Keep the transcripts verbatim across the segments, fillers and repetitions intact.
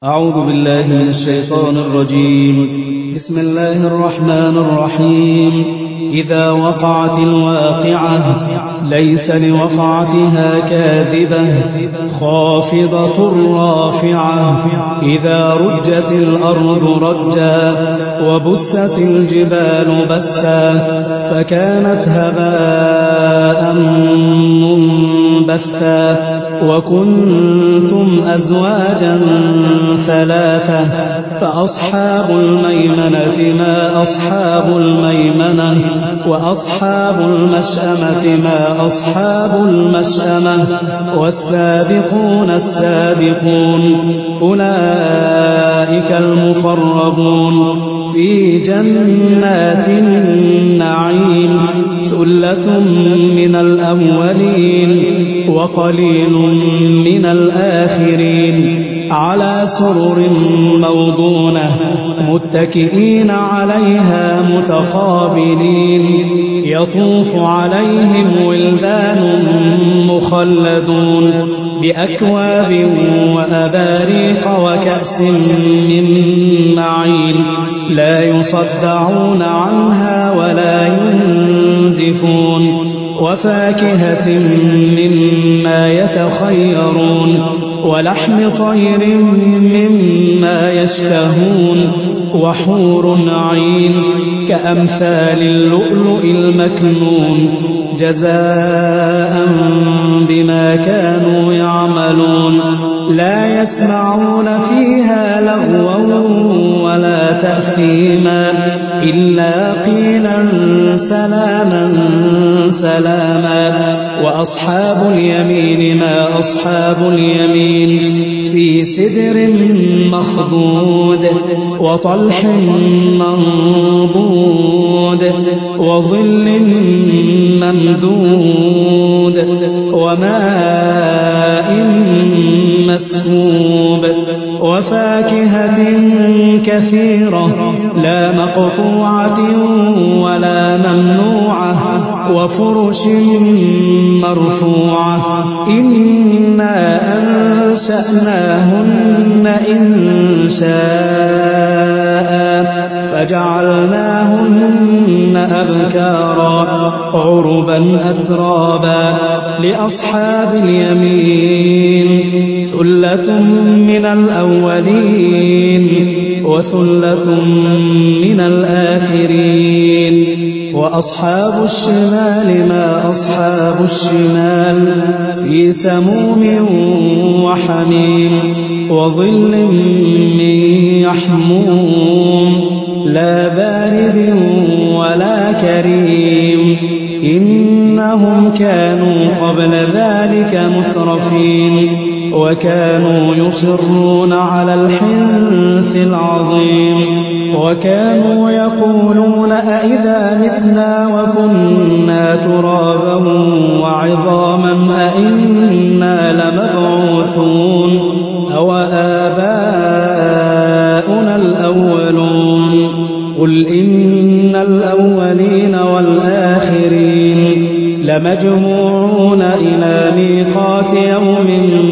أعوذ بالله من الشيطان الرجيم. بسم الله الرحمن الرحيم. إذا وقعت الواقعة ليس لوقعتها كاذبة خافضة رافعة إذا رجت الأرض رجا وبست الجبال بسا فكانت هباء منبثا وكنتم أزواجا ثلاثة فأصحاب الميمنة ما أصحاب الميمنة وأصحاب المشأمة ما أصحاب المشأمة والسابقون السابقون أولئك المقربون في جنات النعيم ثلة من الأولين وقليل من الآخرين على سرر موضونة متكئين عليها متقابلين يطوف عليهم ولدان مخلدون بأكواب وأباريق وكأس من معين لا يصدعون عنها ولا ينزفون وفاكهة مما يتخيرون ولحم طير مما يشتهون وحور عين كأمثال اللؤلؤ المكنون جزاء بما كانوا يعملون لا يسمعون فيها لغوا ولا تأثيما إلا قيلا سلاما سلاما وأصحاب اليمين ما أصحاب اليمين في سدر مخضود وطلح منضود وظل ممدود وماء مسكوب وفاكهة كثيرة لا مقطوعة ولا ممنوعة وفرش مرفوعة إنا أنشأناهن إن شاء فجعلناهن أبكارا عربا أترابا لأصحاب اليمين ثلة من الأولين وثلة من الآخرين وأصحاب الشمال ما أصحاب الشمال في سموم وحميم وظل من يحموم لا بارد ولا كريم إنهم كانوا قبل ذلك مترفين وكانوا يصرون على الحنث العظيم وكانوا يقولون أئذا متنا وكنا ترابا وعظاما أئنا لمبعوثون أو آباؤنا الأولون قل إن الأولين والآخرين لمجموعون إلى ميقات يوم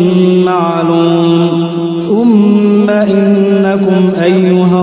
معلوم ثم إنكم أيها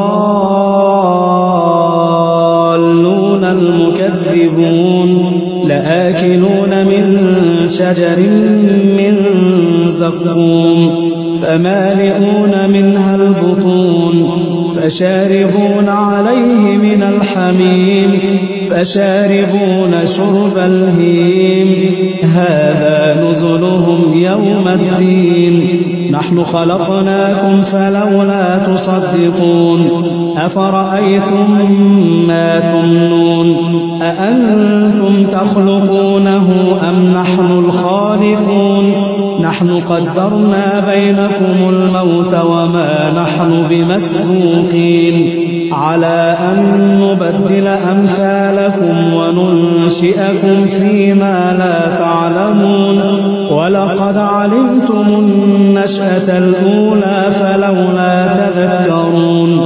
الضالون المكذبون لآكلون من شجر من زقوم فمالئون منها البطون فشاربون عليه من الحميم فشاربون شرب الهيم هذا نزلهم يوم الدين نحن خلقناكم فلولا تصدقون أفرأيتم ما تمنون أأنتم تخلقونه أم نحن الخالقون نحن قدرنا بينكم الموت وما نحن بمسبوقين على أن نبدل أمثالكم وننشئكم فيما لا تعلمون ولقد علمتم النشأة الأولى فلولا تذكرون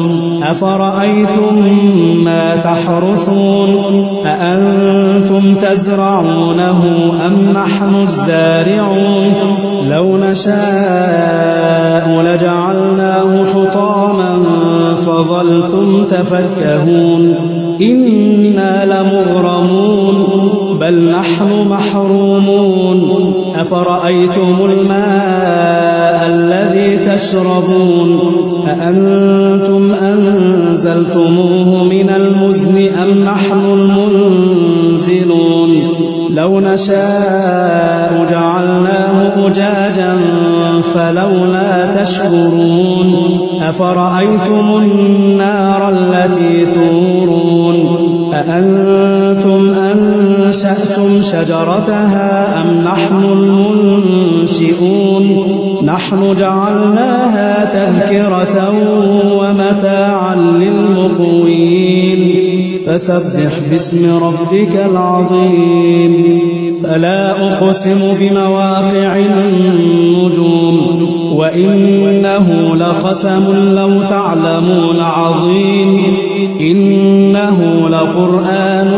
أفرأيتم ما تحرثون أأنتم تزرعونه أم نحن الزارعون لو نشاء لجعلناه حطاما فظلتم تفكهون إنا لمغرمون بل نحن محرومون أفرأيتم الماء الذي تشربون أأنتم أنزلتموه من المزن أم نحن المنزلون لو نشاء جعلناه أجاجا فلولا تشكرون أفرأيتم النار التي تورون أأنتم أنشأتم شجرتها أم نحن المنشئون نحن جعلناها تذكرة ومتاعا للمقوين فسبح باسم ربك العظيم فلا أقسم بمواقع النجوم وإنه لقسم لو تعلمون عظيم إنه لقرآن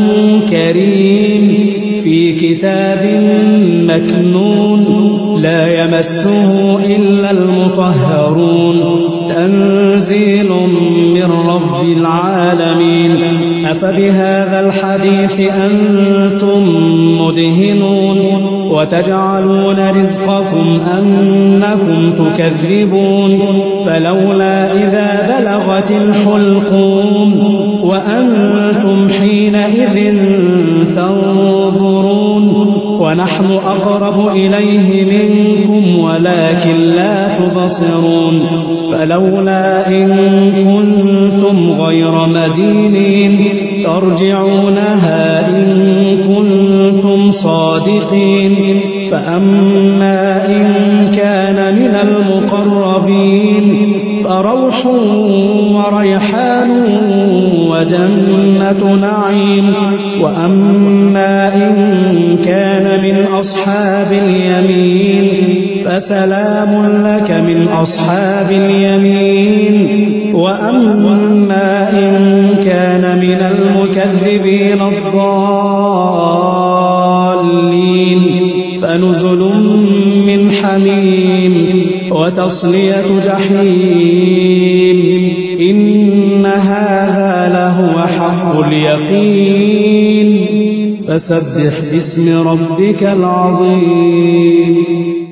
كريم في كتاب مكنون لا يمسه إلا المطهرون تنزيل من رب العالمين أفبهذا الحديث أنتم مدهنون وتجعلون رزقكم أنكم تكذبون فلولا إذا بلغت الحلقوم وأنتم حينئذ تنظرون ونحن أقرب إليه منكم ولكن لا تبصرون فلولا إن كنتم غير مدينين ترجعونها إن كنتم صادقين فأما إن كان من المقربين فروح وريحان وجنة نعيم وأما إن كان من أصحاب اليمين فسلام لك من أصحاب اليمين وأما إن كان من المكذبين الضالين فنزل من حميم وتصلية جحيم إن هذا لهو حق اليقين فسبح باسم ربك العظيم